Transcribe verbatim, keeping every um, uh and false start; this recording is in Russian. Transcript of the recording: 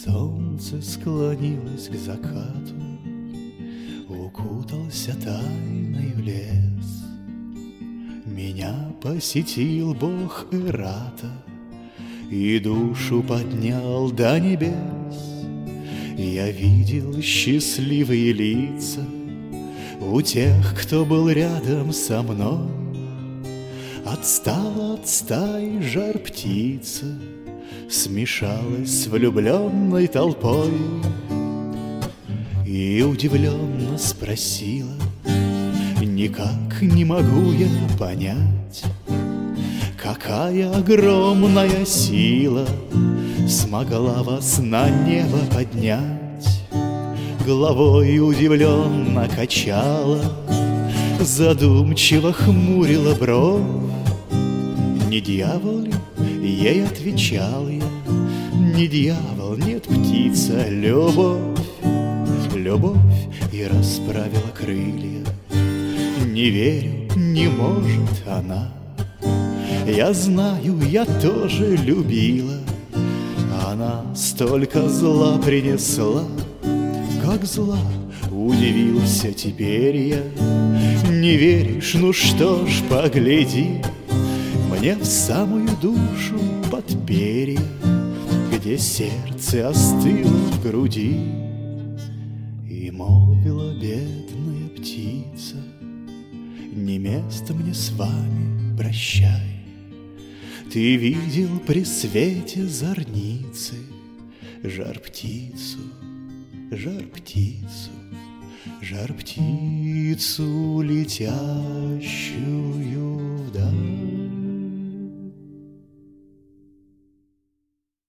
Солнце склонилось к закату, укутался тайною лес. Меня посетил Бог Ирата и душу поднял до небес. Я видел счастливые лица у тех, кто был рядом со мной. Отстала от стаи жар-птица, смешалась с влюбленной толпой и удивленно спросила: никак не могу я понять, какая огромная сила смогла вас на небо поднять. Головой удивленно качала, задумчиво хмурила бровь. Не дьявол ли? Ей отвечал я: не дьявол, нет, птица, любовь. Любовь и расправила крылья. Не верю, не может она. Я знаю, я тоже любила. Она столько зла принесла. Как зла, удивился теперь я. Не веришь, ну что ж, погляди мне в самую душу под перья, где сердце остыло в груди. И молвила бедная птица: не место мне с вами, прощай. Ты видел при свете зорницы жар-птицу, жар-птицу, жар-птицу, летящую вдаль.